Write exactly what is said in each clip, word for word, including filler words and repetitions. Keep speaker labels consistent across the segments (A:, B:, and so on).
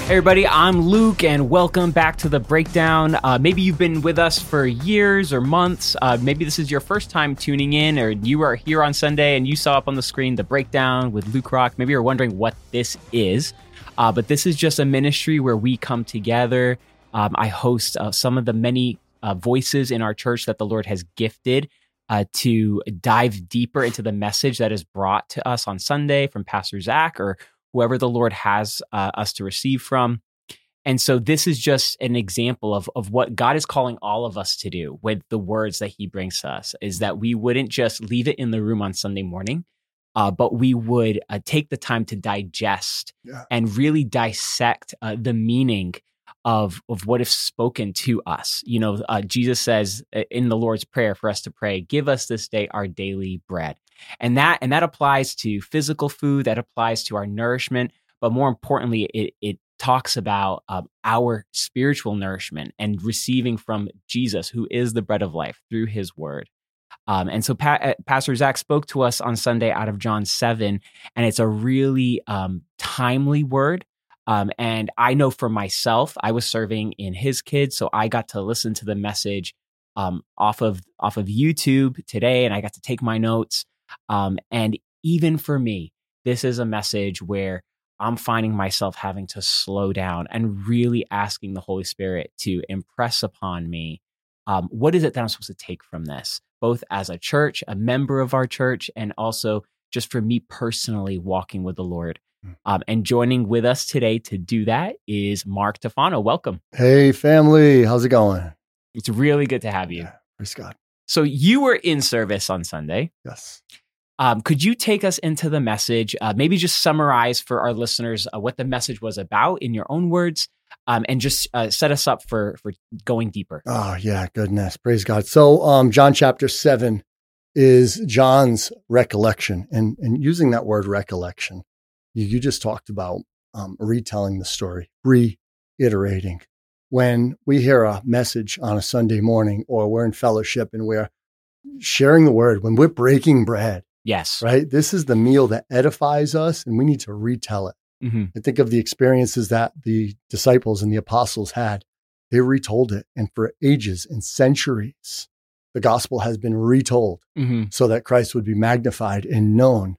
A: Hey everybody, I'm Luke and welcome back to The Breakdown. Uh, maybe you've been with us for years or months. Uh, maybe this is your first time tuning in, or you are here on Sunday and you saw up on the screen The Breakdown with Luke Rock. Maybe you're wondering what this is, uh, but this is just a ministry where we come together. Um, I host uh, some of the many uh, voices in our church that the Lord has gifted uh, to dive deeper into the message that is brought to us on Sunday from Pastor Zach or whoever the Lord has uh, us to receive from. And so this is just an example of, of what God is calling all of us to do with the words that he brings to us, is that we wouldn't just leave it in the room on Sunday morning, uh, but we would uh, take the time to digest yeah. and really dissect uh, the meaning of, of what is spoken to us. You know, uh, Jesus says in the Lord's Prayer for us to pray, give us this day our daily bread. And that and that applies to physical food, that applies to our nourishment, but more importantly, it, it talks about uh, our spiritual nourishment and receiving from Jesus, who is the bread of life, through his word. Um, and so pa- Pastor Zach spoke to us on Sunday out of John seven, and it's a really um, timely word. Um, and I know for myself, I was serving in his kids, so I got to listen to the message um, off of off of YouTube today, and I got to take my notes. Um, and even for me, this is a message where I'm finding myself having to slow down and really asking the Holy Spirit to impress upon me, um, what is it that I'm supposed to take from this, both as a church, a member of our church, and also just for me personally walking with the Lord. Um, and joining with us today to do that is Mark Tufano. Welcome.
B: Hey, family. How's it going?
A: It's really good to have you.
B: Yeah, praise God.
A: So you were in service on Sunday.
B: Yes.
A: Um, could you take us into the message, uh, maybe just summarize for our listeners uh, what the message was about in your own words, um, and just uh, set us up for, for going deeper?
B: Oh, yeah, goodness. Praise God. So um, John chapter seven is John's recollection. And, and using that word recollection, you, you just talked about um, retelling the story, reiterating. When we hear a message on a Sunday morning, or we're in fellowship and we're sharing the word, when we're breaking bread,
A: yes,
B: right? This is the meal that edifies us, and we need to retell it.
A: Mm-hmm.
B: I think of the experiences that the disciples and the apostles had. They retold it, and for ages and centuries, the gospel has been retold
A: mm-hmm.
B: so that Christ would be magnified and known.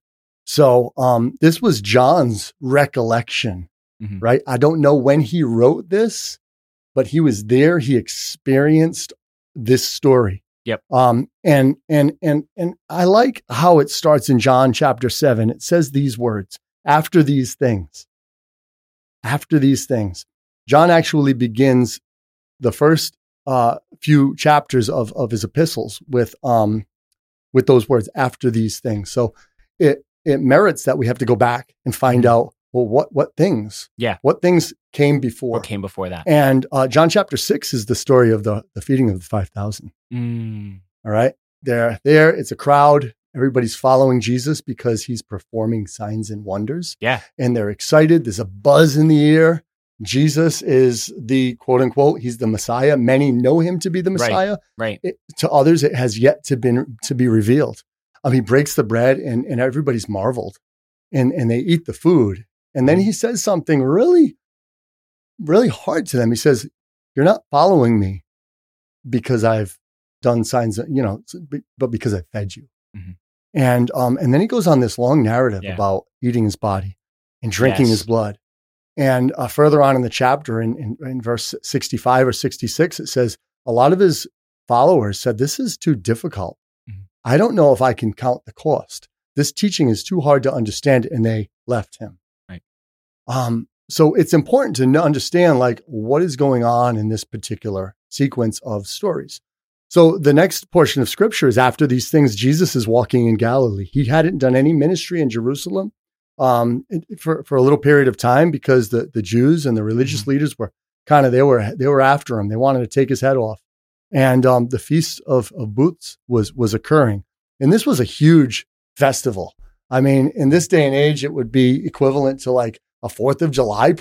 B: So um, this was John's recollection,
A: mm-hmm.
B: right? I don't know when he wrote this, but he was there. He experienced this story.
A: Yep.
B: Um, and, and, and, and I like how it starts in John chapter seven. It says these words, after these things, after these things. John actually begins the first uh, few chapters of, of his epistles with, um, with those words, after these things. So it, it merits that we have to go back and find
A: mm-hmm.
B: out, well, what, what things,
A: yeah,
B: what things came before,
A: what came before that.
B: And uh, John chapter six is the story of the, the feeding of the five thousand.
A: Mm.
B: All right. They're there. It's a crowd. Everybody's following Jesus because he's performing signs and wonders.
A: Yeah.
B: And they're excited. There's a buzz in the air. Jesus is the quote unquote, he's the Messiah. Many know him to be the Messiah.
A: Right. right.
B: It, to others, it has yet to been to be revealed. Um, he breaks the bread and, and everybody's marveled, and, and they eat the food. And then he says something really, really hard to them. He says, you're not following me because I've done signs, you know, but because I fed you.
A: Mm-hmm.
B: And, um, and then he goes on this long narrative
A: yeah.
B: about eating his body and drinking
A: yes.
B: his blood. And uh, further on in the chapter, in, in, in verse sixty-five or sixty-six, it says a lot of his followers said, this is too difficult. Mm-hmm. I don't know if I can count the cost. This teaching is too hard to understand. And they left him.
A: Right.
B: Um, so it's important to understand like what is going on in this particular sequence of stories. So the next portion of scripture is after these things, Jesus is walking in Galilee. He hadn't done any ministry in Jerusalem um, for, for a little period of time because the, the Jews and the religious mm-hmm. leaders were kind of, they were, they were after him. They wanted to take his head off. And um, the Feast of, of Booths was, was occurring. And this was a huge festival. I mean, in this day and age, it would be equivalent to like a Fourth of July party.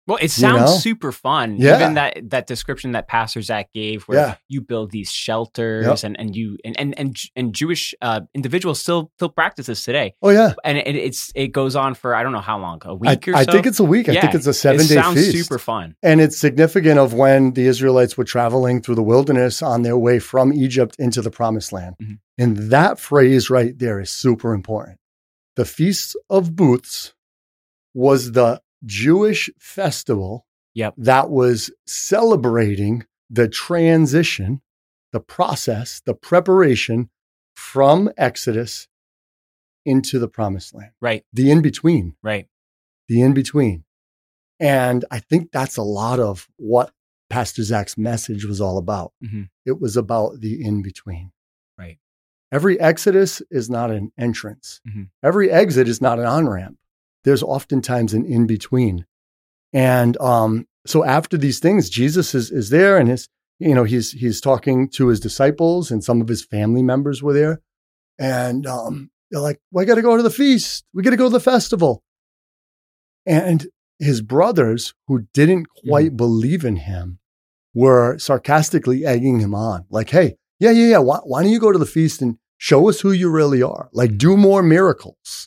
A: Well, it sounds
B: you know?
A: super fun.
B: Yeah.
A: Even that that description that Pastor Zach gave, where
B: Yeah.
A: you build these shelters,
B: Yep.
A: and and you and and and, and Jewish uh, individuals still still practice this today.
B: Oh yeah.
A: And it, it's it goes on for I don't know how long, a
B: I,
A: week or
B: I
A: so.
B: think it's a week. I
A: Yeah.
B: think it's a seven
A: It
B: day
A: sounds
B: feast.
A: super fun.
B: And it's significant of when the Israelites were traveling through the wilderness on their way from Egypt into the promised land.
A: Mhm.
B: And that phrase right there is super important. The Feast of Booths was the Jewish festival
A: Yep.
B: that was celebrating the transition, the process, the preparation from Exodus into the promised land.
A: Right.
B: The in-between,
A: Right.
B: the in-between. And I think that's a lot of what Pastor Zach's message was all about.
A: Mhm.
B: It was about the in-between.
A: Right.
B: Every exodus is not an entrance.
A: Mhm.
B: Every exit is not an on-ramp. There's oftentimes an in-between. And um, so after these things, Jesus is is there, and his, you know, he's he's talking to his disciples, and some of his family members were there. And um, they're like, well, I got to go to the feast. We got to go to the festival. And his brothers, who didn't quite
A: Mhm.
B: believe in him, were sarcastically egging him on. Like, hey, yeah, yeah, yeah. Why, why don't you go to the feast and show us who you really are? Like, do more miracles.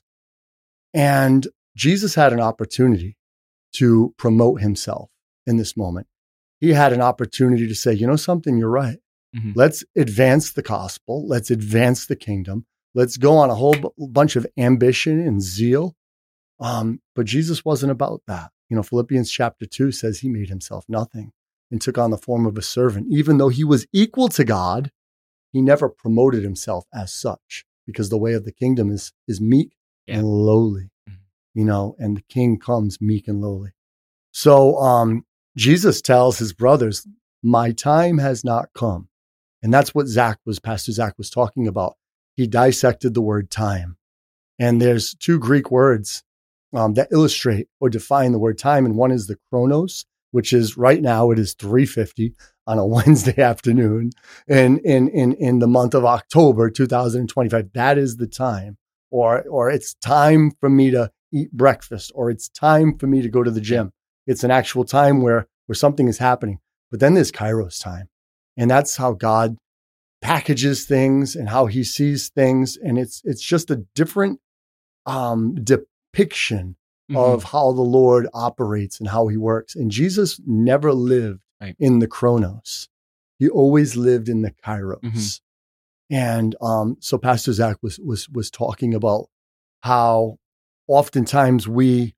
B: And Jesus had an opportunity to promote himself in this moment. He had an opportunity to say, you know something, you're right.
A: Mhm.
B: Let's advance the gospel. Let's advance the kingdom. Let's go on a whole b- bunch of ambition and zeal. Um, but Jesus wasn't about that. You know, Philippians chapter two says he made himself nothing and took on the form of a servant. Even though he was equal to God, he never promoted himself as such, because the way of the kingdom is, is meek
A: Yeah.
B: and lowly,
A: Mhm.
B: you know, and the king comes meek and lowly. So um, Jesus tells his brothers, my time has not come. And that's what Zach was, Pastor Zach was talking about. He dissected the word time. And there's two Greek words um, that illustrate or define the word time. And one is the chronos, which is right now it is three fifty on a Wednesday afternoon. And in, in, in the month of October, two thousand twenty-five, that is the time. Or, or it's time for me to eat breakfast, or it's time for me to go to the gym. It's an actual time where, where something is happening. But then there's Kairos time. And that's how God packages things and how he sees things. And it's, it's just a different um, depiction
A: Mhm.
B: of how the Lord operates and how he works. And Jesus never lived
A: Right.
B: in the chronos. He always lived in the Kairos.
A: Mhm.
B: And um, so Pastor Zach was, was, was talking about how oftentimes we,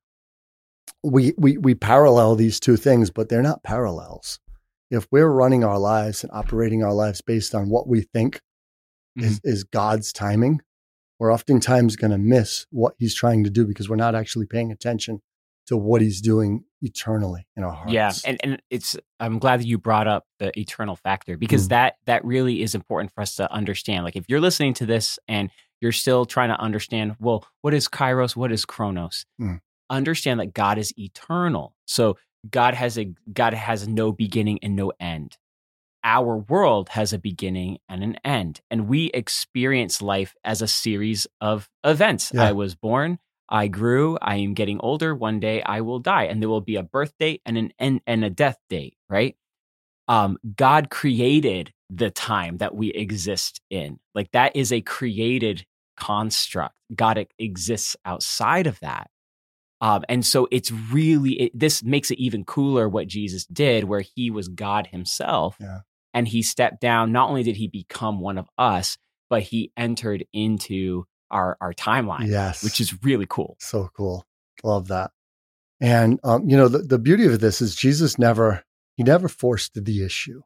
B: we, we, we parallel these two things, but they're not parallels. If we're running our lives and operating our lives based on what we think
A: Mhm.
B: is, is God's timing, we're oftentimes going to miss what he's trying to do because we're not actually paying attention to what he's doing eternally in our hearts.
A: Yeah, and and it's I'm glad that you brought up the eternal factor, because
B: Mm.
A: that that really is important for us to understand. Like, if you're listening to this and you're still trying to understand, well, what is Kairos? What is Chronos?
B: Mm.
A: Understand that God is eternal. So God has a God has no beginning and no end. Our world has a beginning and an end, and we experience life as a series of events.
B: Yeah.
A: I was born, I grew, I am getting older. One day I will die, and there will be a birth date and an end and a death date, right? Um, God created the time that we exist in. Like, that is a created construct. God e- exists outside of that. Um, and so it's really, it, this makes it even cooler what Jesus did, where he was God himself.
B: Yeah.
A: And he stepped down. Not only did he become one of us, but he entered into our, our timeline,
B: Yes.
A: which is really cool.
B: So cool. Love that. And, um, you know, the, the beauty of this is Jesus never, he never forced the issue.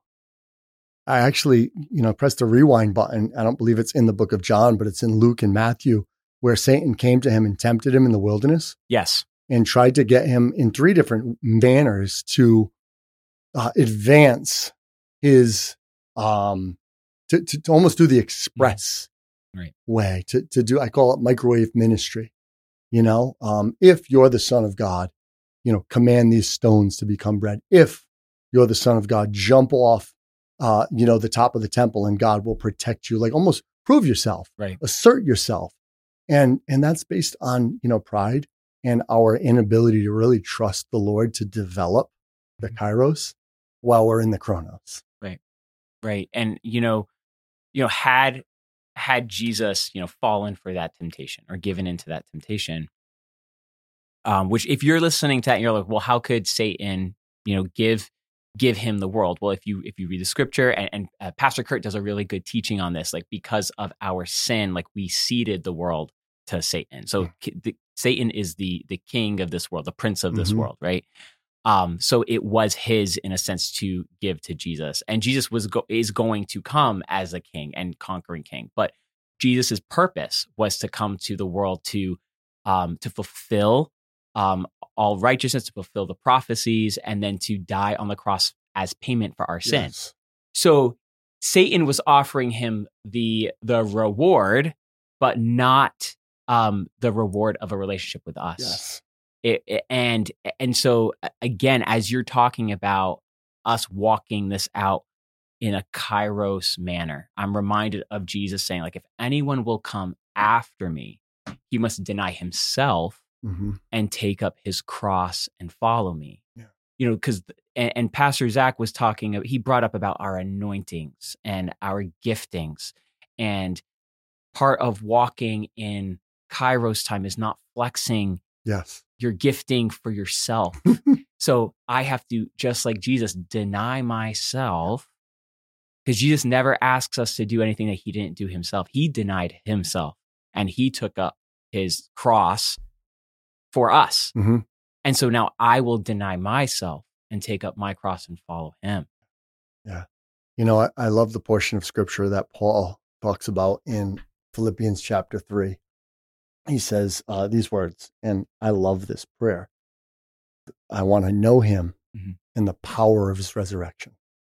B: I actually, you know, pressed the rewind button. I don't believe it's in the book of John, but it's in Luke and Matthew, where Satan came to him and tempted him in the wilderness
A: Yes.
B: and tried to get him in three different manners to uh, advance his, um, to, to, to almost do the express
A: Right.
B: way, to, to do, I call it microwave ministry. You know, um, if you're the Son of God, you know, command these stones to become bread. If you're the Son of God, jump off, uh, you know, the top of the temple and God will protect you. Like, almost prove yourself,
A: Right.
B: assert yourself. And, and that's based on, you know, pride. and our inability to really trust the Lord to develop the kairos while we're in the chronos.
A: Right. Right. And, you know, you know, had, had Jesus, you know, fallen for that temptation or given into that temptation, um, which if you're listening to that and you're like, well, how could Satan, you know, give, give him the world? Well, if you, if you read the scripture, and, and uh, Pastor Kurt does a really good teaching on this, like because of our sin, like we ceded the world to Satan. So ki- the, Satan is the, the king of this world, the prince of this
B: Mhm.
A: world. Right. Um, so it was his, in a sense, to give to Jesus, and Jesus was go- is going to come as a king and conquering king. But Jesus's purpose was to come to the world to um, to fulfill um, all righteousness, to fulfill the prophecies, and then to die on the cross as payment for our sin.
B: Yes.
A: So Satan was offering him the the reward, but not um, the reward of a relationship with us.
B: Yes.
A: It, it- and and so again, as you're talking about us walking this out in a kairos manner, I'm reminded of Jesus saying, like, if anyone will come after me, he must deny himself
B: Mhm.
A: and take up his cross and follow me.
B: Yeah.
A: You know, because and, and Pastor Zach was talking, he brought up about our anointings and our giftings, and part of walking in kairos time is not flexing
B: Yes.
A: your gifting for yourself. So I have to, just like Jesus, deny myself, because Jesus never asks us to do anything that he didn't do himself. He denied himself and he took up his cross for us.
B: Mhm.
A: And so now I will deny myself and take up my cross and follow him.
B: You know, I, I love the portion of scripture that Paul talks about in Philippians chapter three. He says uh, these words, and I love this prayer. I want to know him
A: Mhm.
B: in the power of his resurrection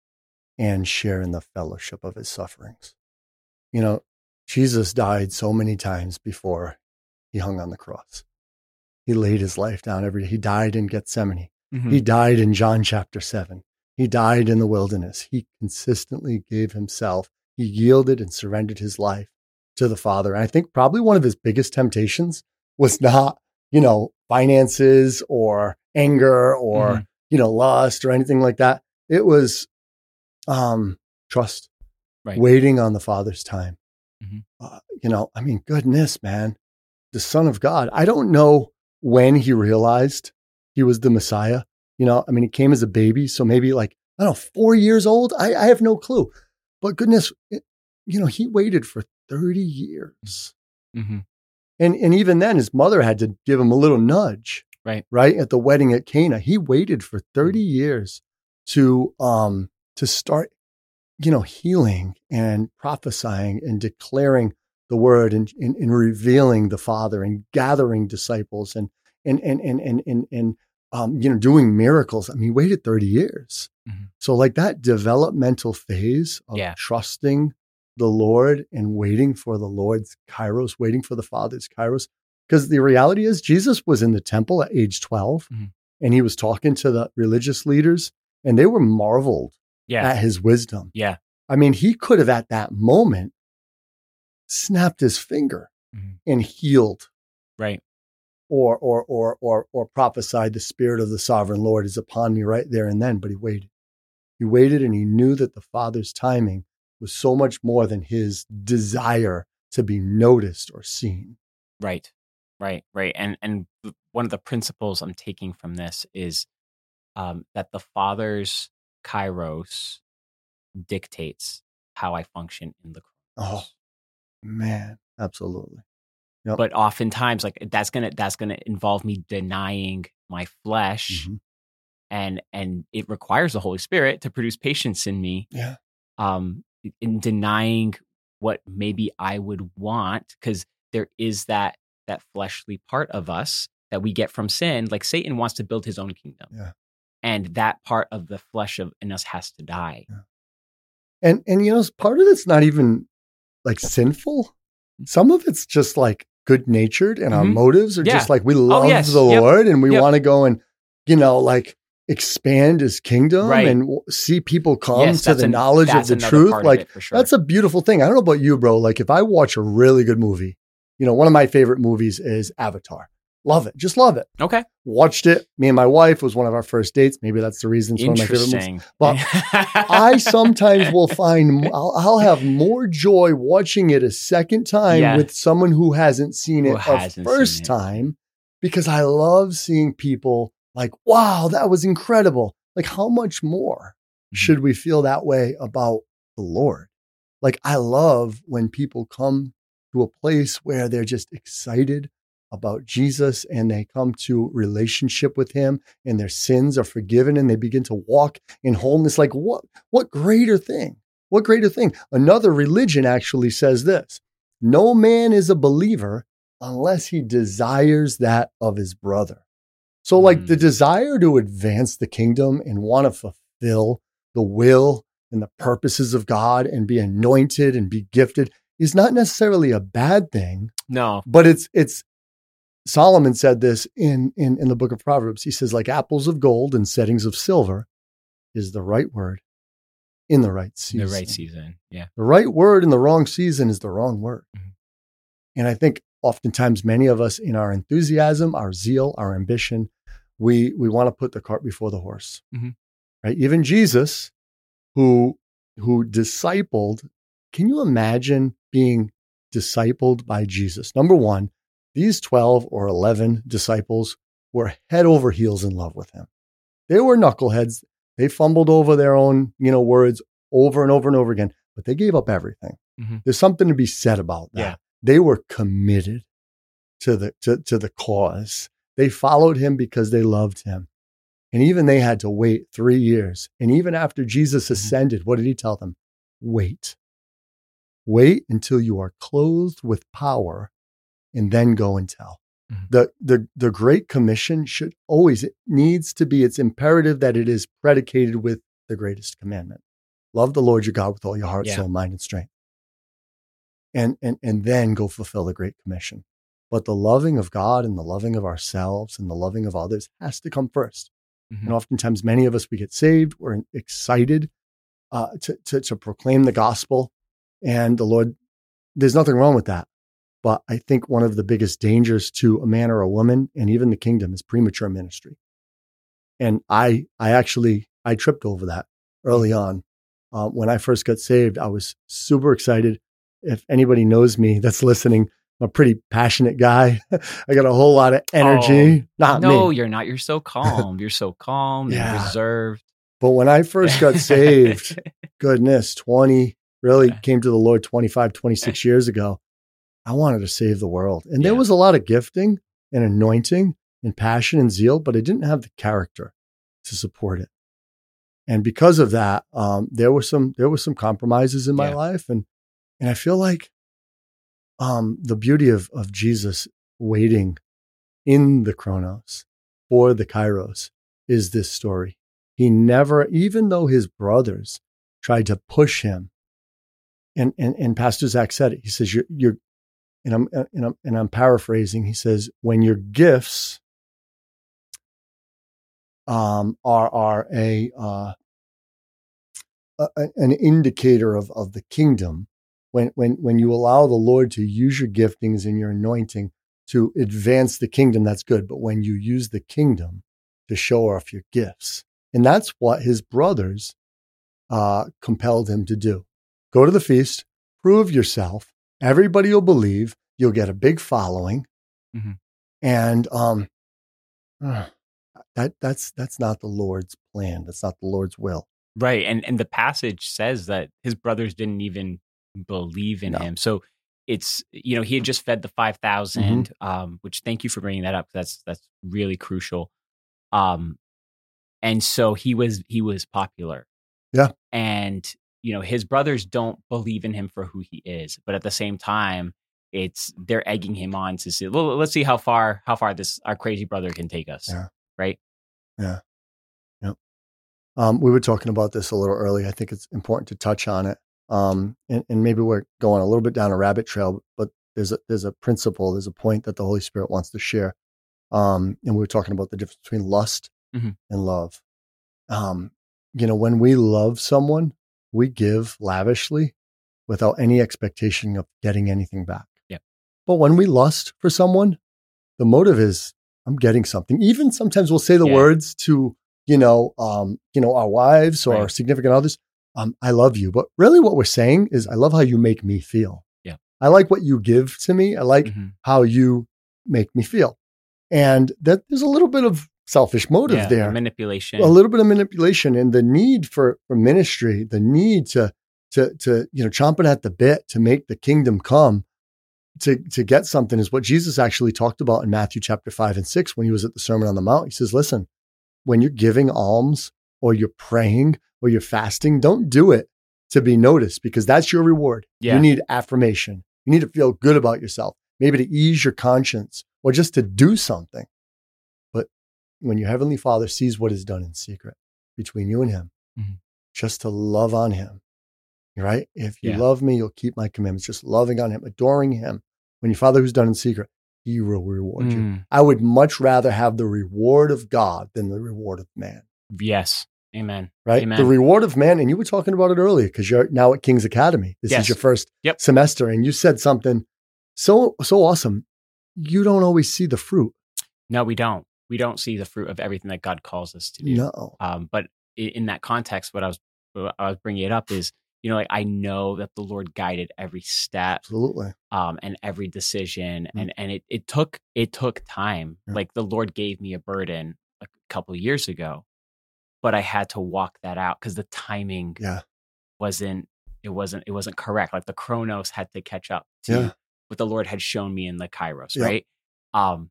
B: and share in the fellowship of his sufferings. You know, Jesus died so many times before he hung on the cross. He laid his life down every day. He died in Gethsemane.
A: Mhm.
B: He died in John chapter seven. He died in the wilderness. He consistently gave himself. He yielded and surrendered his life to the Father. And I think probably one of his biggest temptations was not, you know, finances or anger or,
A: Mhm.
B: you know, lust or anything like that. It was um, trust,
A: Right.
B: waiting on the Father's time.
A: Mhm.
B: Uh, you know, I mean, goodness, man, the Son of God. I don't know when he realized he was the Messiah. You know, I mean, he came as a baby, so maybe like, I don't know, four years old. I, I have no clue. But goodness, it, you know, he waited for thirty years.
A: Mhm.
B: And and even then, his mother had to give him a little nudge,
A: Right.
B: right? At the wedding at Cana. He waited for thirty years to um to start, you know, healing and prophesying and declaring the word and, and, and revealing the Father and gathering disciples and and and and and and, and um, you know, doing miracles. I mean, he waited thirty years.
A: Mhm.
B: So like that developmental phase of
A: Yeah.
B: trusting the Lord and waiting for the Lord's kairos, waiting for the Father's kairos. Because the reality is Jesus was in the temple at age twelve
A: Mhm.
B: and he was talking to the religious leaders and they were marveled
A: Yeah.
B: at his wisdom.
A: Yeah.
B: I mean, he could have at that moment snapped his finger
A: Mhm.
B: and healed
A: Right.
B: or, or, or, or, or prophesied the Spirit of the sovereign Lord is upon me right there and then, but he waited. He waited and he knew that the Father's timing was so much more than his desire to be noticed or seen.
A: Right. Right. Right. And and th- one of the principles I'm taking from this is um, that the Father's kairos dictates how I function in the
B: Oh,
A: chronos.
B: man, absolutely. Yep.
A: But oftentimes, like that's gonna that's gonna involve me denying my flesh,
B: Mhm.
A: and and it requires the Holy Spirit to produce patience in me,
B: Yeah.
A: um, in denying what maybe I would want, because there is that that fleshly part of us that we get from sin. Like Satan wants to build his own kingdom,
B: Yeah.
A: and that part of the flesh of in us has to die.
B: And, and, you know, part of it's not even like sinful. Some of it's just like good natured and our
A: Mhm.
B: motives are
A: Yeah.
B: just like, we love
A: yes.
B: the
A: Yep.
B: Lord and we
A: Yep.
B: want to go and, you know, like expand his kingdom
A: Right.
B: and w- see people come
A: Yes,
B: to
A: that's
B: the
A: an-
B: knowledge of
A: that's
B: the
A: another
B: truth.
A: part of
B: Like
A: it, for sure.
B: that's a beautiful thing. I don't know about you, bro. Like if I watch a really good movie, you know, one of my favorite movies is Avatar. Love it. Just love it.
A: Okay.
B: Watched it. Me and my wife was one of our first dates. Maybe that's the reason it's one of my favorite movies. But I sometimes will find, I'll, I'll have more joy watching it a second time yeah. with someone who hasn't seen it a first it. time, because I love seeing people like, wow, that was incredible. Like, how much more mm-hmm. should we feel that way about the Lord? Like, I love when people come to a place where they're just excited about Jesus and they come to relationship with him and their sins are forgiven and they begin to walk in wholeness. Like, what, what greater thing? What greater thing? Another religion actually says this: no man is a believer unless he desires that of his brother. So like mm. the desire to advance the kingdom and want to fulfill the will and the purposes of God and be anointed and be gifted is not necessarily a bad thing.
A: No,
B: but it's, it's, Solomon said this in, in, in the book of Proverbs. He says, like apples of gold and settings of silver is the right word in the right season.
A: The right season. Yeah.
B: The right word in the wrong season is the wrong word. Mm-hmm. And I think oftentimes many of us in our enthusiasm, our zeal, our ambition, we, we want to put the cart before the horse, mm-hmm. right? Even Jesus, who, who discipled, can you imagine being discipled by Jesus? Number one, these twelve or eleven disciples were head over heels in love with him. They were knuckleheads. They fumbled over their own, you know, words over and over and over again, but they gave up everything. Mm-hmm. There's something to be said about that. Yeah. They were committed to the, to, to the cause. They followed him because they loved him. And even they had to wait three years. And even after Jesus ascended, mm-hmm. what did he tell them? Wait. Wait until you are clothed with power, and then go and tell. Mm-hmm. The, the, the Great Commission should always, it needs to be, it's imperative that it is predicated with the greatest commandment. Love the Lord your God with all your heart, yeah. soul, mind, and strength. And, and, and then go fulfill the Great Commission. But the loving of God and the loving of ourselves and the loving of others has to come first. Mm-hmm. And oftentimes many of us, we get saved, we're excited uh, to, to, to proclaim the gospel. And the Lord, there's nothing wrong with that. But I think one of the biggest dangers to a man or a woman, and even the kingdom, is premature ministry. And I, I actually, I tripped over that early on. Uh, when I first got saved, I was super excited. If anybody knows me that's listening, I'm a pretty passionate guy. I got a whole lot of energy.
A: Oh,
B: not
A: no,
B: me.
A: You're not. You're so calm. You're so calm
B: yeah.
A: and reserved.
B: But when I first got saved, goodness, twenty, really came to the Lord twenty-five, twenty-six years ago. I wanted to save the world. And yeah. there was a lot of gifting and anointing and passion and zeal, but I didn't have the character to support it. And because of that, um, there were some, there were some compromises in my yeah. life. And, and I feel like, um, the beauty of, of Jesus waiting in the Chronos for the Kairos is this story. He never, even though his brothers tried to push him, and, and, and Pastor Zach said it, he says, you're, you're, And I'm, and I'm, and I'm paraphrasing. He says, when your gifts um, are, are a, uh, a, an indicator of, of the kingdom, when, when, when you allow the Lord to use your giftings and your anointing to advance the kingdom, that's good. But when you use the kingdom to show off your gifts, and that's what his brothers uh, compelled him to do. Go to the feast, prove yourself. Everybody will believe. You'll get a big following, mm-hmm. and um, uh, that that's that's not the Lord's plan. That's not the Lord's will.
A: Right, and and the passage says that his brothers didn't even believe in no. him. So it's, you know, he had just fed the five thousand, mm-hmm. um, which thank you for bringing that up. That's that's really crucial. Um, and so he was he was popular.
B: Yeah,
A: and you know, his brothers don't believe in him for who he is, but at the same time, it's they're egging him on to say, well, let's see how far how far this our crazy brother can take us.
B: Yeah.
A: Right.
B: Yeah. Yep. Um, we were talking about this a little early. I think it's important to touch on it. Um, and, and maybe we're going a little bit down a rabbit trail, but there's a there's a principle, there's a point that the Holy Spirit wants to share. Um, and we were talking about the difference between lust mm-hmm. and love. Um, you know, when we love someone, we give lavishly without any expectation of getting anything back.
A: Yeah.
B: But when we lust for someone, the motive is I'm getting something. Even sometimes we'll say the
A: Yeah.
B: words to, you know, um, you know, our wives or
A: Right.
B: our significant others. Um, I love you. But really what we're saying is, I love how you make me feel.
A: Yeah.
B: I like what you give to me. I like
A: Mm-hmm.
B: how you make me feel. And that there's a little bit of selfish motive
A: Yeah,
B: there.
A: manipulation.
B: A little bit of manipulation, and the need for, for ministry, the need to, to, to, you know, chomping at the bit to make the kingdom come, to, to get something is what Jesus actually talked about in Matthew chapter five and six, when he was at the Sermon on the Mount. He says, listen, when you're giving alms or you're praying or you're fasting, don't do it to be noticed, because that's your reward.
A: Yeah.
B: You need affirmation. You need to feel good about yourself, maybe to ease your conscience or just to do something. But when your heavenly Father sees what is done in secret between you and him,
A: mm-hmm.
B: just to love on him, right? If you
A: Yeah.
B: love me, you'll keep my commandments, just loving on him, adoring him. When your Father who's done in secret, he will reward you.
A: Mm.
B: I would much rather have the reward of God than the reward of man.
A: Yes. Amen.
B: Right?
A: Amen.
B: The reward of man, and you were talking about it earlier because you're now at King's Academy. This
A: Yes.
B: is your first
A: Yep.
B: semester, and you said something so so awesome. You don't always see the fruit.
A: No, we don't. We don't see the fruit of everything that God calls us to do.
B: No.
A: Um, but in, in that context, what I was what I was bringing it up is, you know, like I know that the Lord guided every step,
B: Absolutely.
A: um, and every decision,
B: Mm.
A: and and it it took it took time.
B: Yeah.
A: Like the Lord gave me a burden a couple of years ago, but I had to walk that out because the timing
B: Yeah.
A: wasn't it wasn't it wasn't correct. Like the Chronos had to catch up to
B: Yeah.
A: what the Lord had shown me in the Kairos,
B: Yeah.
A: right? Um,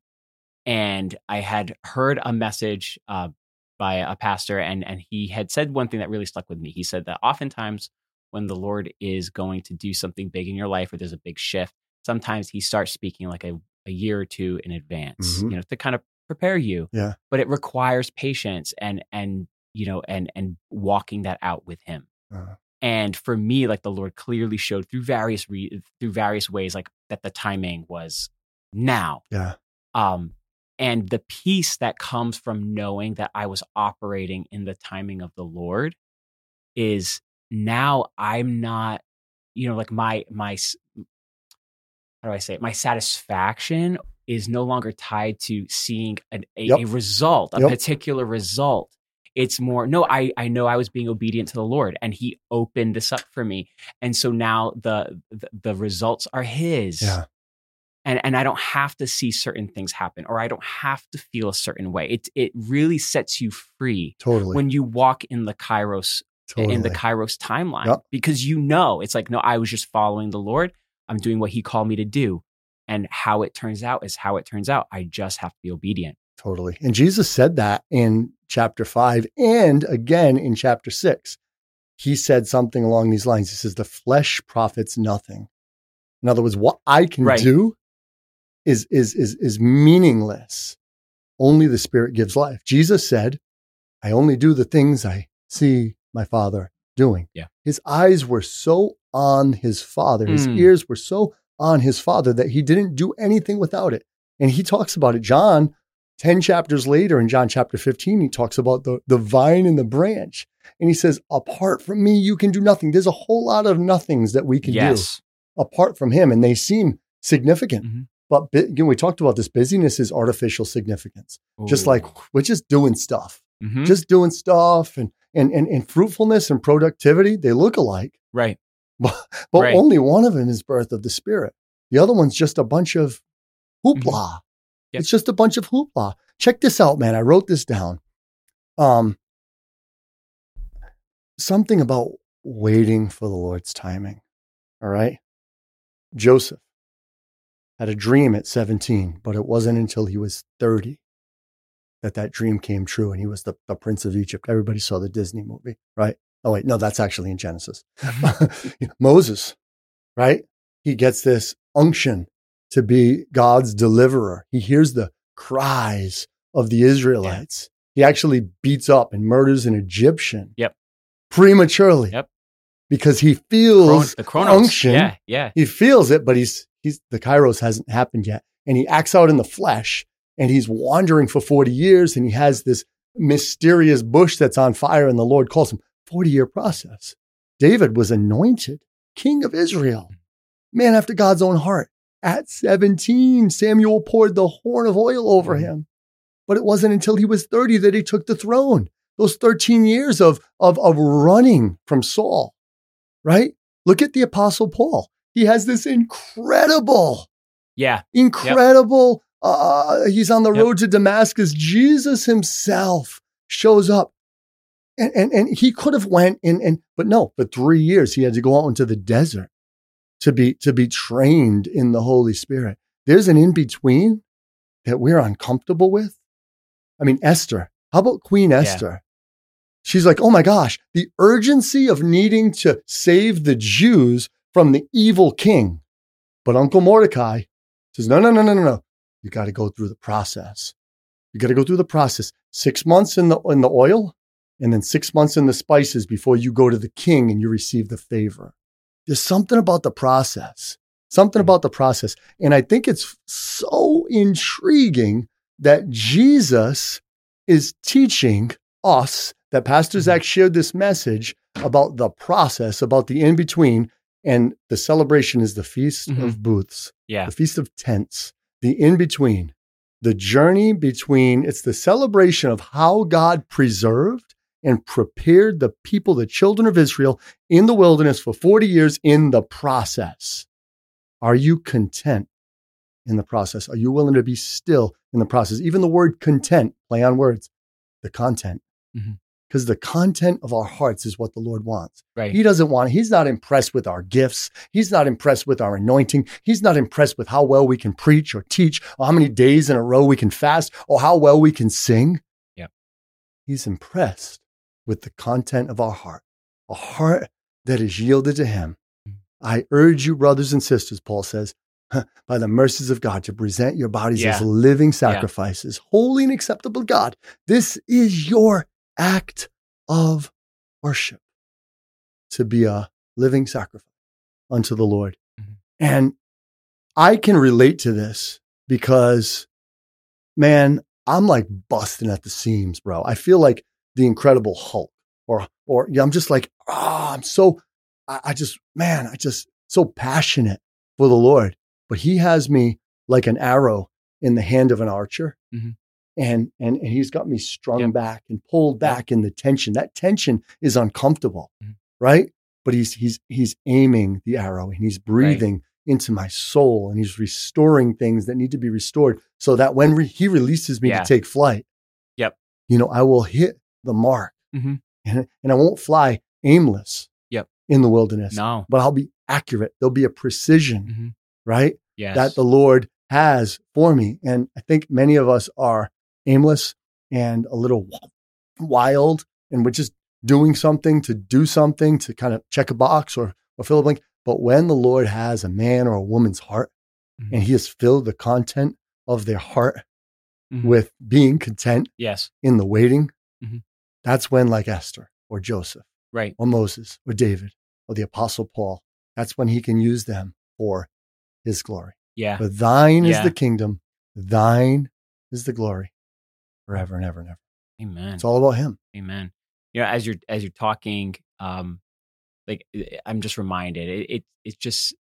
A: and I had heard a message uh, by a pastor, and and he had said one thing that really stuck with me. He said that oftentimes when the Lord is going to do something big in your life, or there's a big shift, sometimes he starts speaking like a, a year or two in advance,
B: Mhm.
A: you know, to kind of prepare you.
B: Yeah.
A: But it requires patience and and you know and and walking that out with him.
B: Uh,
A: And for me, like the Lord clearly showed through various re- through various ways, like that the timing was now.
B: yeah.
A: Um, and the peace that comes from knowing that I was operating in the timing of the Lord is now I'm not, you know, like my my s- how do I say it? My satisfaction is no longer tied to seeing an, a,
B: Yep.
A: a result, a
B: Yep.
A: particular result. It's more, no, I, I know I was being obedient to the Lord, and he opened this up for me. And so now the, the, the results are his.
B: Yeah.
A: And, and I don't have to see certain things happen, or I don't have to feel a certain way. It, it really sets you free
B: Totally.
A: when you walk in the Kairos,
B: totally.
A: in the Kairos timeline,
B: Yep.
A: because you know, it's like, no, I was just following the Lord. I'm doing what he called me to do. And how it turns out is how it turns out. I just have to be obedient.
B: Totally. And Jesus said that in chapter five and again in chapter six. He said something along these lines. He says, the flesh profits nothing. In other words, what I can
A: Right.
B: do is, is, is, is meaningless. Only the Spirit gives life. Jesus said, I only do the things I see my Father doing.
A: Yeah.
B: His eyes were so on his Father. His
A: Mm.
B: ears were so on his Father that he didn't do anything without it. And he talks about it. John, ten chapters later in John chapter fifteen, he talks about the, the vine and the branch. And he says, apart from me, you can do nothing. There's a whole lot of nothings that we can
A: Yes.
B: do apart from him. And they seem significant.
A: Mhm.
B: But bu- again, we talked about this. Busyness is artificial significance. Just
A: Ooh.
B: like we're just doing stuff,
A: Mhm.
B: just doing stuff. And, and, and, and fruitfulness and productivity, they look alike.
A: Right.
B: But, but
A: Right.
B: only one of them is birth of the Spirit. The other one's just a bunch of hoopla.
A: Yep.
B: It's just a bunch of hoopla. Check this out, man. I wrote this down. Um, something about waiting for the Lord's timing. All right. Joseph had a dream at seventeen, but it wasn't until he was thirty that that dream came true. And he was the, the Prince of Egypt. Everybody saw the Disney movie, right? Oh, wait, no, that's actually in Genesis. Moses, right? He gets this unction to be God's deliverer. He hears the cries of the Israelites. Yeah. He actually beats up and murders an Egyptian.
A: Yep.
B: Prematurely.
A: Yep.
B: Because he feels
A: Chron- the Chronos.
B: unction.
A: Yeah. Yeah.
B: He feels it, but he's, he's, the Kairos hasn't happened yet. And he acts out in the flesh, and he's wandering for forty years, and he has this mysterious bush that's on fire, and the Lord calls him. forty year process. David was anointed king of Israel, man after God's own heart. At seventeen, Samuel poured the horn of oil over him. But it wasn't until he was thirty that he took the throne. Those thirteen years of, of, of running from Saul, right? Look at the Apostle Paul. He has this incredible,
A: yeah,
B: incredible, yep. uh, he's on the
A: yep.
B: road to Damascus. Jesus himself shows up. And, and, and he could have went in, and, but no, for three years, he had to go out into the desert to be, to be trained in the Holy Spirit. There's an in-between that we're uncomfortable with. I mean, Esther, how about Queen Esther? Yeah. She's like, oh my gosh, the urgency of needing to save the Jews from the evil king. But Uncle Mordecai says, no, no, no, no, no, no. You got to go through the process. You got to go through the process. Six months in the, in the oil, and then six months in the spices before you go to the king and you receive the favor. There's something about the process, something about the process. And I think it's so intriguing that Jesus is teaching us, that Pastor Zach shared this message about the process, about the in-between, and the celebration is the Feast mm-hmm. of Booths,
A: yeah.
B: the Feast of Tents, the in-between, the journey between, it's the celebration of how God preserved and prepared the people, the children of Israel, in the wilderness for forty years in the process. Are you content in the process? Are you willing to be still in the process? Even the word content, play on words, the content. Because mm-hmm. the content of our hearts is what the Lord wants.
A: Right.
B: He doesn't want, he's not impressed with our gifts. He's not impressed with our anointing. He's not impressed with how well we can preach or teach, or how many days in a row we can fast, or how well we can sing.
A: Yep.
B: He's impressed with the content of our heart, a heart that is yielded to him. I urge you, brothers and sisters, Paul says, by the mercies of God, to present your bodies yeah. as living sacrifices, yeah. holy and acceptable to God. This is your act of worship, to be a living sacrifice unto the Lord. Mm-hmm. And I can relate to this because, man, I'm like busting at the seams, bro. I feel like the Incredible Hulk, or, or yeah, I'm just like, ah, oh, I'm so, I, I just, man, I just so passionate for the Lord, but he has me like an arrow in the hand of an archer. Mm-hmm. And, and, and he's got me strung yep. back and pulled back yep. in the tension. That tension is uncomfortable, mm-hmm. right? But he's, he's, he's aiming the arrow and he's breathing right. into my soul, and he's restoring things that need to be restored so that when re- he releases me yeah. to take flight,
A: yep.
B: you know, I will hit the mark mm-hmm. and, and I won't fly aimless
A: yep.
B: in the wilderness,
A: no.
B: but I'll be accurate. There'll be a precision, mm-hmm. right?
A: Yes.
B: That the Lord has for me. And I think many of us are aimless and a little wild, and we're just doing something to do something to kind of check a box or, or fill a blank. But when the Lord has a man or a woman's heart, mm-hmm. and he has filled the content of their heart mm-hmm. with being content
A: yes.
B: in the waiting,
A: mm-hmm.
B: that's when, like Esther or Joseph,
A: right,
B: or Moses or David or the Apostle Paul, that's when he can use them for his glory.
A: Yeah.
B: But thine
A: yeah.
B: is the kingdom, thine is the glory forever and ever and ever.
A: Amen.
B: It's all about him.
A: Amen. You know, as you're as you're talking, um, like I'm just reminded, it, it it just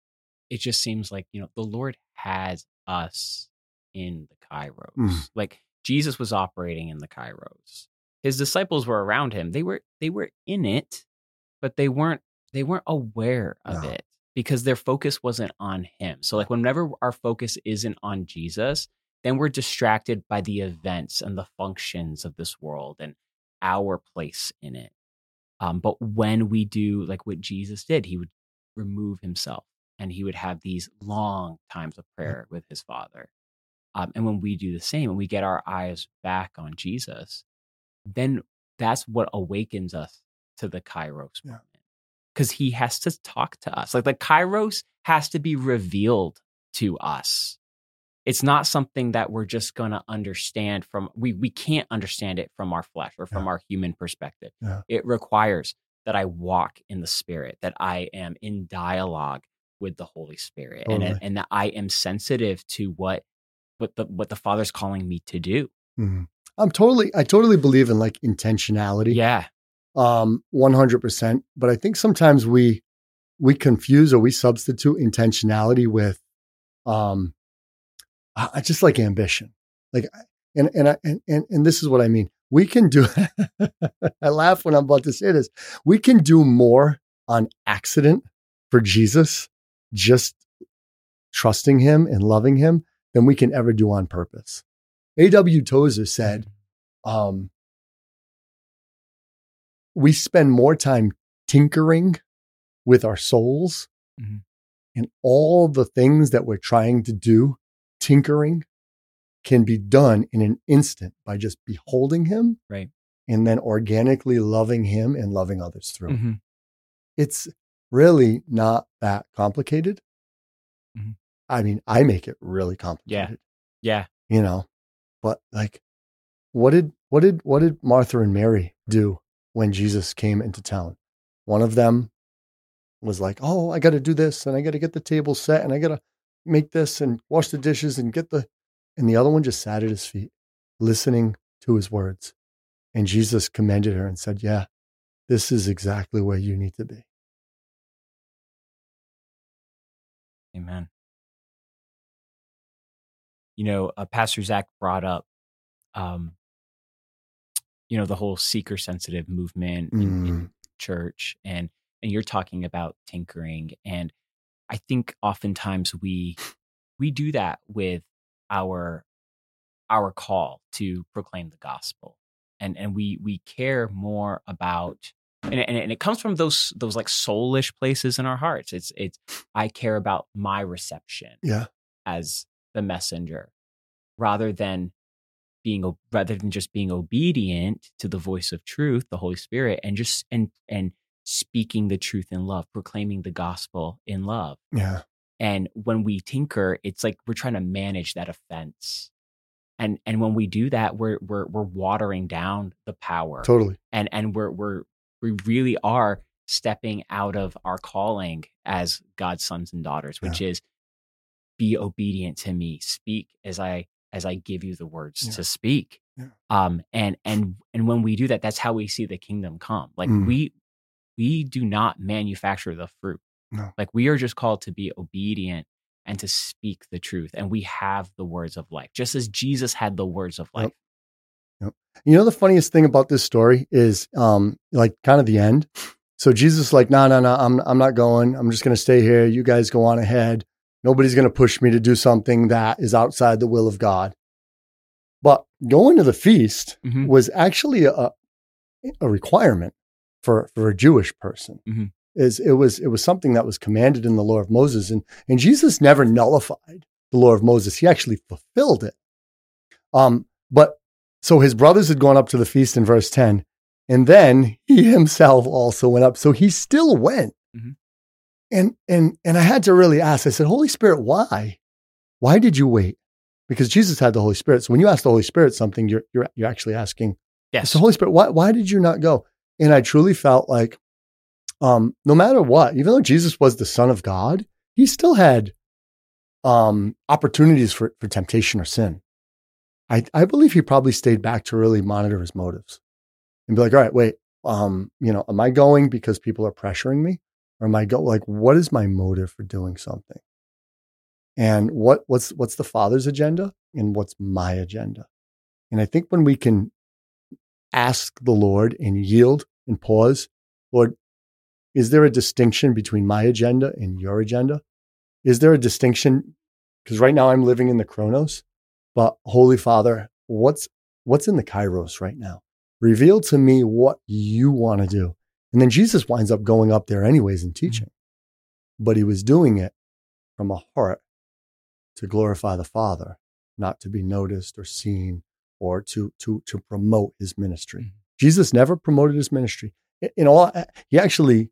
A: it just seems like, you know, the Lord has us in the Kairos. Mm. Like Jesus was operating in the Kairos. His disciples were around him. They were they were in it, but they weren't they weren't aware of no. it because their focus wasn't on him. So like whenever our focus isn't on Jesus, then we're distracted by the events and the functions of this world and our place in it. Um, but when we do like what Jesus did, he would remove himself and he would have these long times of prayer with his Father. Um, and when we do the same, when we get our eyes back on Jesus, then that's what awakens us to the Kairos moment. Because he has to talk to us. Like the Kairos has to be revealed to us. It's not something that we're just going to understand from, we we can't understand it from our flesh or from yeah. our human perspective. Yeah. It requires that I walk in the Spirit, that I am in dialogue with the Holy Spirit, totally. and and that I am sensitive to what what the what the Father's calling me to do.
B: Mm-hmm. I'm totally, I totally believe in like intentionality.
A: Yeah.
B: Um, one hundred percent. But I think sometimes we, we confuse or we substitute intentionality with, um, I just like ambition. Like And, and, I, and, and, and this is what I mean. We can do, I laugh when I'm about to say this. We can do more on accident for Jesus, just trusting him and loving him, than we can ever do on purpose. A W Tozer said, um, we spend more time tinkering with our souls, mm-hmm. and all the things that we're trying to do, tinkering, can be done in an instant by just beholding him,
A: right,
B: and then organically loving him and loving others through.
A: Mm-hmm.
B: It's really not that complicated. Mm-hmm. I mean, I make it really complicated.
A: Yeah. Yeah.
B: You know, but like, what did, what did, what did Martha and Mary do when Jesus came into town? One of them was like, oh, I got to do this, and I got to get the table set, and I got to make this and wash the dishes and get the, and the other one just sat at his feet, listening to his words. And Jesus commended her and said, yeah, this is exactly where you need to be.
A: Amen. You know, uh, Pastor Zach brought up, um, you know, the whole seeker sensitive movement in, mm. in church, and, and you're talking about tinkering. And I think oftentimes we, we do that with our, our call to proclaim the gospel. And, and we, we care more about, and, and, and it comes from those, those like soulish places in our hearts. It's, it's, I care about my reception
B: yeah.
A: as the messenger, rather than being, rather than just being obedient to the voice of truth, the Holy Spirit, and just, and, and speaking the truth in love, proclaiming the gospel in love.
B: Yeah.
A: And when we tinker, it's like we're trying to manage that offense. And, and when we do that, we're, we're, we're watering down the power.
B: Totally.
A: And, and we're, we're, we really are stepping out of our calling as God's sons and daughters, which yeah. is be obedient to me, speak as I, as I give you the words yeah. to speak. Yeah. Um, and, and, and when we do that, that's how we see the kingdom come. Like mm. we, we do not manufacture the fruit.
B: No.
A: Like we are just called to be obedient and to speak the truth. And we have the words of life, just as Jesus had the words of life.
B: Yep. Yep. You know, the funniest thing about this story is um, like kind of the end. So Jesus is like, no, no, no, I'm, I'm not going. I'm just going to stay here. You guys go on ahead. Nobody's going to push me to do something that is outside the will of God. But going to the feast mm-hmm. was actually a, a requirement for, for a Jewish person.
A: Mm-hmm.
B: Is it was it was something that was commanded in the law of Moses, and and Jesus never nullified the law of Moses. He actually fulfilled it. Um, but so his brothers had gone up to the feast in verse ten, and then he himself also went up. So he still went,
A: mm-hmm.
B: and and and I had to really ask. I said, Holy Spirit, why? Why did you wait? Because Jesus had the Holy Spirit. So when you ask the Holy Spirit something, you're you're you're actually asking,
A: yes,
B: so Holy Spirit, why why did you not go? And I truly felt like, Um, no matter what, even though Jesus was the Son of God, he still had um, opportunities for, for temptation or sin. I, I believe he probably stayed back to really monitor his motives and be like, all right, wait, um, you know, am I going because people are pressuring me? Or am I go like, what is my motive for doing something? And what what's what's the Father's agenda and what's my agenda? And I think when we can ask the Lord and yield and pause, Lord, is there a distinction between my agenda and your agenda? Is there a distinction? Because right now I'm living in the Chronos, but Holy Father, what's what's in the Kairos right now? Reveal to me what you want to do. And then Jesus winds up going up there anyways and teaching. But he was doing it from a heart to glorify the Father, not to be noticed or seen or to, to, to promote his ministry. Mm-hmm. Jesus never promoted his ministry. In all, he actually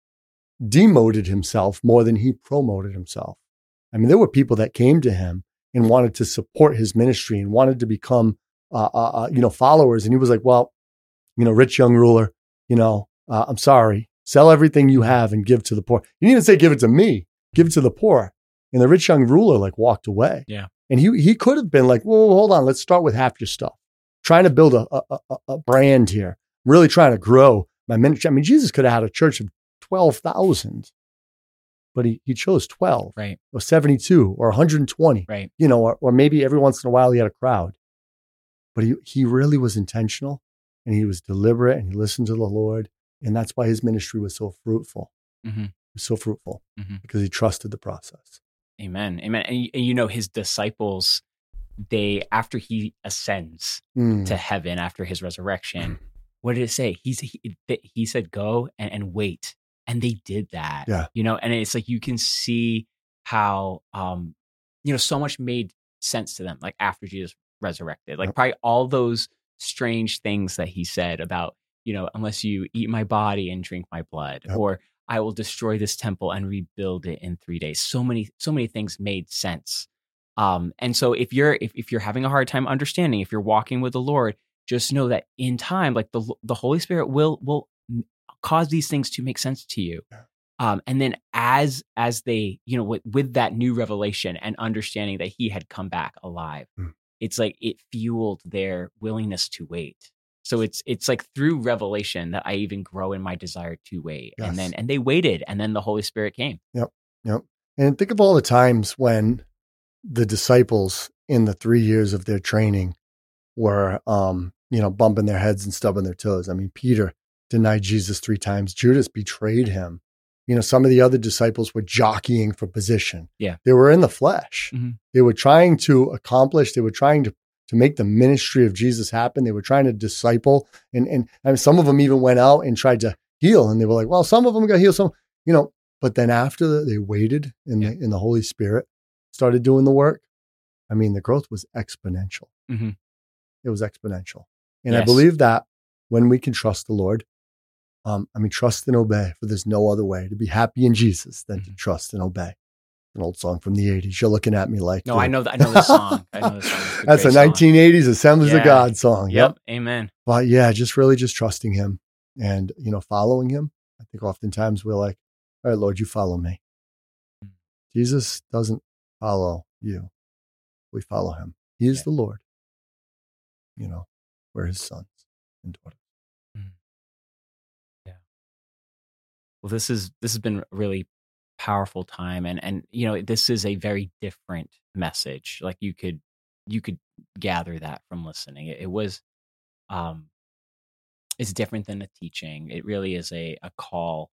B: demoted himself more than he promoted himself. I mean, there were people that came to him and wanted to support his ministry and wanted to become, uh, uh, you know, followers. And he was like, well, you know, rich young ruler, you know, uh, I'm sorry, sell everything you have and give to the poor. He didn't even say, give it to me, give it to the poor. And the rich young ruler like walked away.
A: Yeah.
B: And he, he could have been like, well, hold on, let's start with half your stuff. Trying to build a, a, a, a brand here, really trying to grow my ministry. I mean, Jesus could have had a church of twelve thousand, but he, he chose twelve,
A: right?
B: Or seventy-two or one hundred twenty,
A: right?
B: You know, or, or maybe every once in a while he had a crowd. but he, he really was intentional and he was deliberate and he listened to the Lord. And that's why his ministry was so fruitful.
A: Mm-hmm.
B: It was so fruitful
A: mm-hmm.
B: because he trusted the process.
A: Amen. Amen. And, and you know, his disciples, they, after he ascends
B: Mm.
A: to heaven, after his resurrection, what did it say? He's, he, he said, go and, and wait. And they did that,
B: Yeah.
A: you know, and it's like, you can see how, um, you know, so much made sense to them, like after Jesus resurrected, like
B: Yep.
A: probably all those strange things that he said about, you know, unless you eat my body and drink my blood,
B: Yep.
A: or I will destroy this temple and rebuild it in three days. So many, so many things made sense. Um, and so if you're, if, if you're having a hard time understanding, if you're walking with the Lord, just know that in time, like the, the Holy Spirit will, will cause these things to make sense to you.
B: Yeah.
A: Um, and then as, as they, you know, with, with that new revelation and understanding that he had come back alive,
B: Mm.
A: it's like it fueled their willingness to wait. So it's, it's like through revelation that I even grow in my desire to wait.
B: Yes.
A: And then, and they waited, and then the Holy Spirit came.
B: Yep. Yep. And think of all the times when the disciples in the three years of their training were, um, you know, bumping their heads and stubbing their toes. I mean, Peter denied Jesus three times. Judas betrayed him. You know, some of the other disciples were jockeying for position.
A: Yeah.
B: They were in the flesh.
A: Mm-hmm.
B: They were trying to accomplish, they were trying to, to make the ministry of Jesus happen. They were trying to disciple. And, and I mean, some of them even went out and tried to heal. And they were like, well, some of them got healed. Some, you know, but then after they waited in
A: Yeah.
B: the, in the Holy Spirit, started doing the work. I mean, the growth was exponential.
A: Mm-hmm.
B: It was exponential. And
A: Yes.
B: I believe that when we can trust the Lord, um, I mean, trust and obey, for there's no other way to be happy in Jesus than
A: Mm-hmm.
B: to trust and obey. An old song from the eighties. You're looking at me like,
A: No,
B: uh,
A: I know that. I know the song. I know the song. It's a
B: that's a
A: great song.
B: nineteen eighties Assemblies
A: Yeah.
B: of God song.
A: Yep. Amen.
B: But yeah, just really just trusting him and, you know, following him. I think oftentimes we're like, all right, Lord, you follow me.
A: Mm.
B: Jesus doesn't follow you. We follow him. He is
A: Yeah.
B: the Lord. You know, we're his sons and daughters.
A: Mm. Yeah. Well, this is, this has been a really powerful time. And, and, you know, this is a very different message. Like you could, you could gather that from listening. It, it was, um, it's different than a teaching. It really is a, a call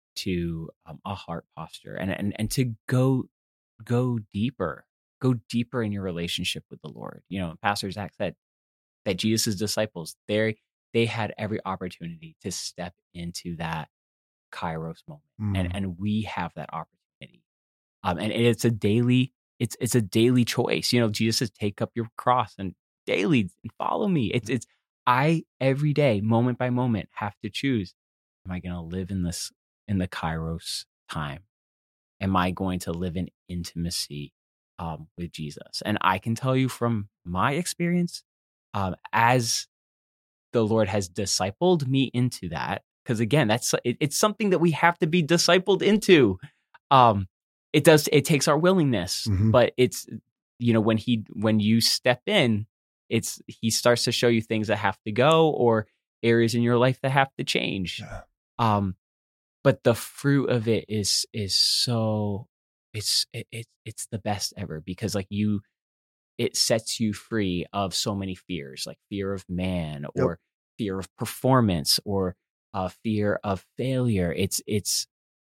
A: to um, a heart posture and, and, and to go, go deeper, go deeper in your relationship with the Lord. You know, Pastor Zach said that Jesus' disciples, they they had every opportunity to step into that Kairos moment.
B: Mm.
A: And, and we have that opportunity. Um, and it's a daily, it's, it's a daily choice. You know, Jesus says, take up your cross and daily and follow me. It's, it's, I every day, moment by moment, have to choose, am I going to live in this, in the Kairos time? Am I going to live in intimacy um, with Jesus? And I can tell you from my experience, um, as the Lord has discipled me into that, because again, that's it, it's something that we have to be discipled into. Um, it does, it takes our willingness,
B: Mhm.
A: but it's, you know, when he, when you step in, it's, he starts to show you things that have to go or areas in your life that have to change.
B: Yeah.
A: Um, but the fruit of it is, is so, it's, it, it, it's the best ever because like you, it sets you free of so many fears, like fear of man or
B: Yep.
A: fear of performance or uh, fear of failure. It's, it's,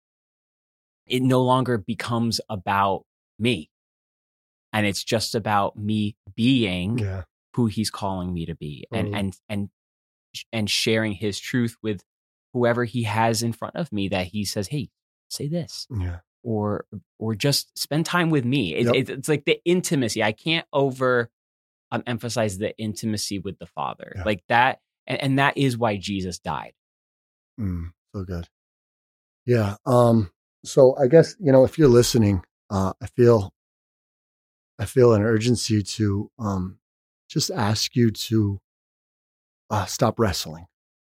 A: it no longer becomes about me. And it's just about me being
B: Yeah.
A: who he's calling me to be and,
B: Totally.
A: and, and, and sharing his truth with whoever he has in front of me that he says, hey, say this.
B: Yeah.
A: Or, or just spend time with me. It,
B: Yep.
A: it, it's like the intimacy. I can't over um, emphasize the intimacy with the Father,
B: Yeah.
A: like that, and, and that is why Jesus died.
B: Mm, so good. Yeah. Um, so I guess, you know, if you're listening, uh, I feel, I feel an urgency to, um, just ask you to, uh, stop wrestling.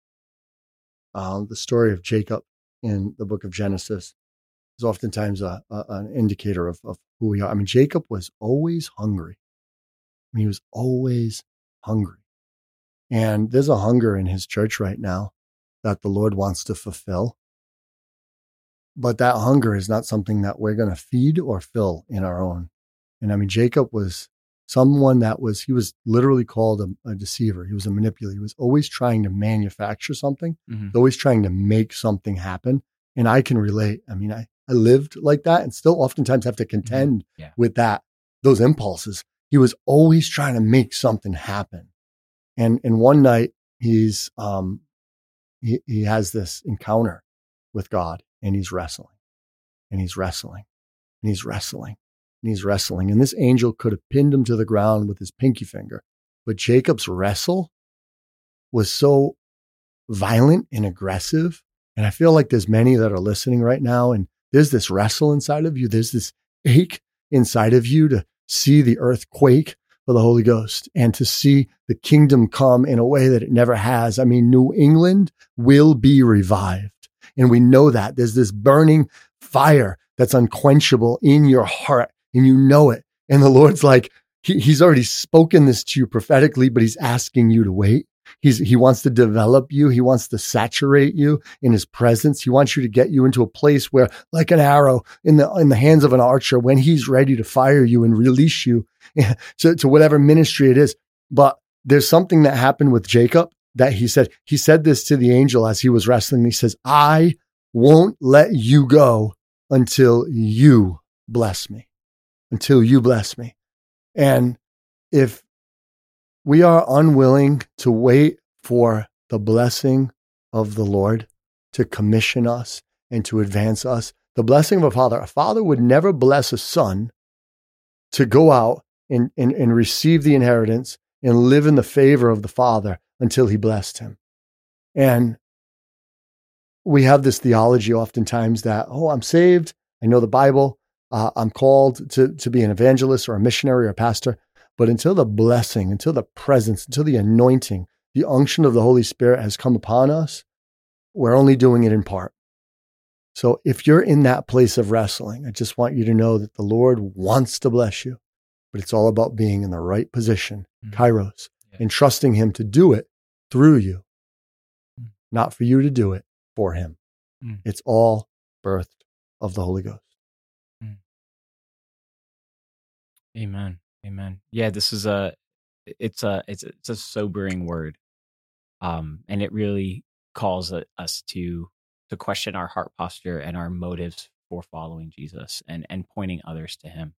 B: Um, the story of Jacob in the book of Genesis is oftentimes a, a, an indicator of, of who we are. I mean, Jacob was always hungry. I mean, he was always hungry. And there's a hunger in his church right now that the Lord wants to fulfill. But that hunger is not something that we're going to feed or fill in our own. And I mean, Jacob was someone that was, he was literally called a, a deceiver. He was a manipulator. He was always trying to manufacture something,
A: Mm-hmm.
B: always trying to make something happen. And I can relate. I mean, I, I lived like that and still oftentimes have to contend
A: Mm-hmm. Yeah.
B: with that, those impulses. He was always trying to make something happen. And, and one night he's, um, he, he has this encounter with God and he's wrestling and he's wrestling and he's wrestling and he's wrestling. And this angel could have pinned him to the ground with his pinky finger, but Jacob's wrestle was so violent and aggressive. And I feel like there's many that are listening right now, and there's this wrestle inside of you. There's this ache inside of you to see the earth quake for the Holy Ghost and to see the kingdom come in a way that it never has. I mean, New England will be revived. And we know that there's this burning fire that's unquenchable in your heart and you know it. And the Lord's like, he, he's already spoken this to you prophetically, but he's asking you to wait. He's, he wants to develop you. He wants to saturate you in his presence. He wants you to get you into a place where, like an arrow in the, in the hands of an archer, when he's ready to fire you and release you to, to whatever ministry it is. But there's something that happened with Jacob that he said, he said this to the angel as he was wrestling. He says, I won't let you go until you bless me, until you bless me. And if we are unwilling to wait for the blessing of the Lord to commission us and to advance us, the blessing of a father, a father would never bless a son to go out and, and, and receive the inheritance and live in the favor of the father until he blessed him. And we have this theology oftentimes that, oh, I'm saved. I know the Bible. Uh, I'm called to, to be an evangelist or a missionary or a pastor. But until the blessing, until the presence, until the anointing, the unction of the Holy Spirit has come upon us, we're only doing it in part. So if you're in that place of wrestling, I just want you to know that the Lord wants to bless you, but it's all about being in the right position, mm-hmm. Kairos, yeah. and trusting him to do it through you, mm-hmm. not for you to do it for him. Mm-hmm. It's all birthed of the Holy Ghost.
A: Mm-hmm. Amen. Amen. Yeah, this is a, it's a, it's, it's a sobering word. Um, and it really calls us to, to question our heart posture and our motives for following Jesus and, and pointing others to him.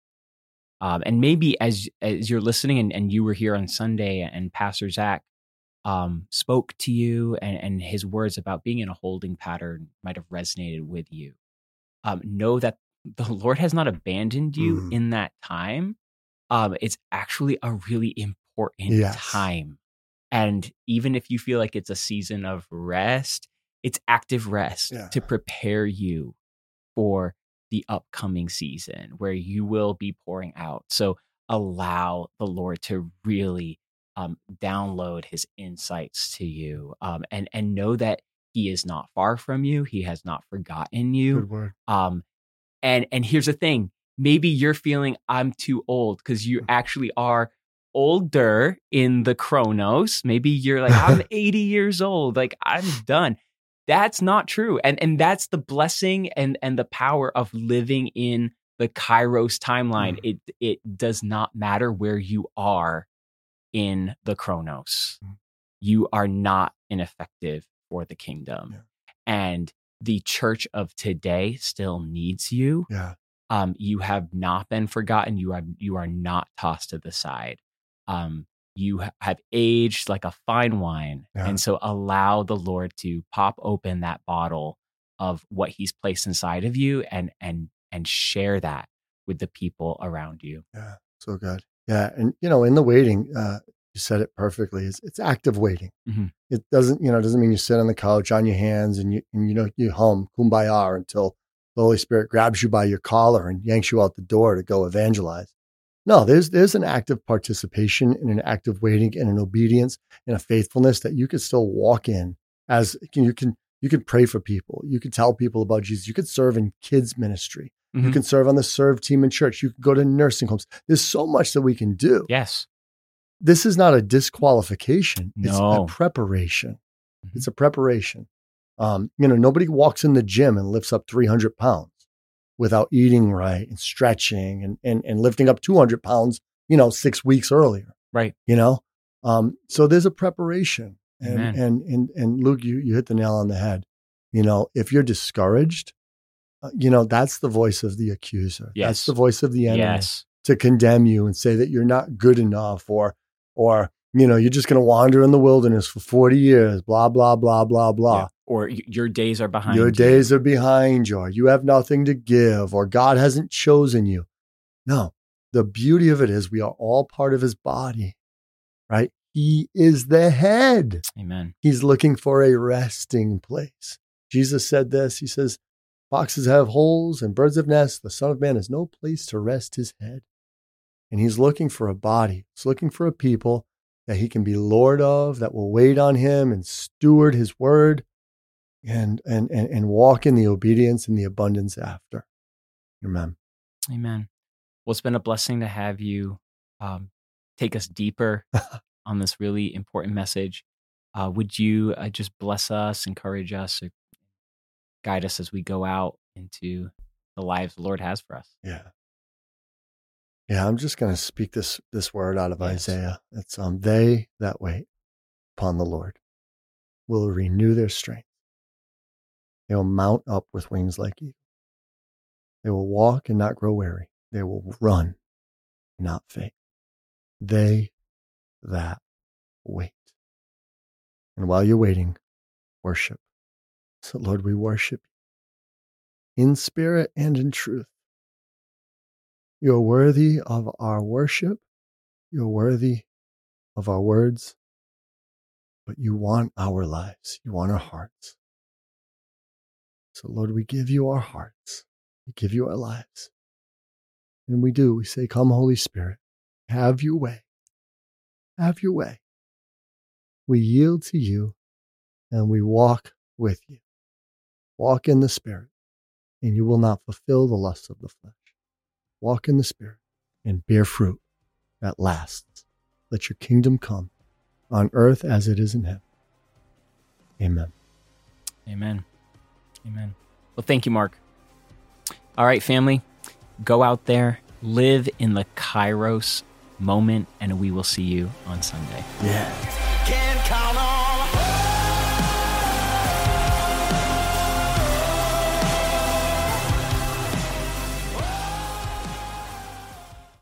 A: Um, and maybe as, as you're listening and, and you were here on Sunday and Pastor Zach, um, spoke to you and, and his words about being in a holding pattern might have resonated with you. Um, know that the Lord has not abandoned you mm. in that time. Um, it's actually a really important yes. time. And even if you feel like it's a season of rest, it's active rest yeah. to prepare you for the upcoming season where you will be pouring out. So allow the Lord to really um, download his insights to you, um, and, and know that he is not far from you. He has not forgotten you.
B: Good word.
A: Um, and, and here's the thing. Maybe you're feeling I'm too old because you actually are older in the chronos. Maybe you're like, I'm eighty years old. Like I'm done. That's not true. And, and that's the blessing and, and the power of living in the Kairos timeline. Mm. It, it does not matter where you are in the chronos. Mm. You are not ineffective for the kingdom. Yeah. And the church of today still needs you.
B: Yeah.
A: Um, you have not been forgotten. You are you are not tossed to the side. Um, you ha- have aged like a fine wine. Yeah. And so allow the Lord to pop open that bottle of what he's placed inside of you and and and share that with the people around you.
B: Yeah, so good. Yeah, and you know, in the waiting, uh, you said it perfectly. It's it's active waiting. Mm-hmm. It doesn't, you know, doesn't mean you sit on the couch on your hands and you and you know you hum kumbaya until the Holy Spirit grabs you by your collar and yanks you out the door to go evangelize. No, there's there's an active participation and an active waiting and an obedience and a faithfulness that you could still walk in as you can you can pray for people. You could tell people about Jesus. You could serve in kids ministry. Mm-hmm. You can serve on the serve team in church. You can go to nursing homes. There's so much that we can do.
A: Yes.
B: This is not a disqualification. It's
A: no.
B: a preparation. Mm-hmm. It's a preparation. Um, you know, nobody walks in the gym and lifts up three hundred pounds without eating right and stretching and, and, and lifting up two hundred pounds you know, six weeks earlier.
A: Right.
B: You know? Um, so there's a preparation. And,
A: Amen.
B: and, and, and Luke, you, you hit the nail on the head. You know, if you're discouraged, uh, you know, that's the voice of the accuser.
A: Yes.
B: That's the voice of the enemy
A: Yes.
B: to condemn you and say that you're not good enough, or, or, you know, you're just going to wander in the wilderness for forty years, blah, blah, blah, blah, blah.
A: Yeah. Or y- your days are behind
B: Your
A: you.
B: days are behind you, or you have nothing to give, or God hasn't chosen you. No, the beauty of it is we are all part of his body, right? He is the head.
A: Amen.
B: He's looking for a resting place. Jesus said this. He says, foxes have holes and birds have nests. The Son of Man has no place to rest his head. And he's looking for a body. He's looking for a people that he can be Lord of, that will wait on him and steward his word and, and, and, and walk in the obedience and the abundance after. Amen.
A: Amen. Well, it's been a blessing to have you um, take us deeper on this really important message. Uh, would you uh, just bless us, encourage us, or guide us as we go out into the lives the Lord has for us?
B: Yeah. Yeah, I'm just going to speak this this word out of
A: Yes.
B: Isaiah. It's um, they that wait upon the Lord will renew their strength. They will mount up with wings like eagles. They will walk and not grow weary. They will run and not faint. They that wait. And while you're waiting, worship. So, Lord, we worship you in spirit and in truth. You're worthy of our worship. You're worthy of our words. But you want our lives. You want our hearts. So, Lord, we give you our hearts. We give you our lives. And we do. We say, come, Holy Spirit, have your way. Have your way. We yield to you and we walk with you. Walk in the Spirit, and you will not fulfill the lusts of the flesh. Walk in the Spirit and bear fruit that lasts. Let your kingdom come on earth as it is in heaven. Amen.
A: Amen. Amen. Well, thank you, Mark. All right, family, go out there, live in the Kairos moment, and we will see you on Sunday.
B: Yeah.
C: Can't count on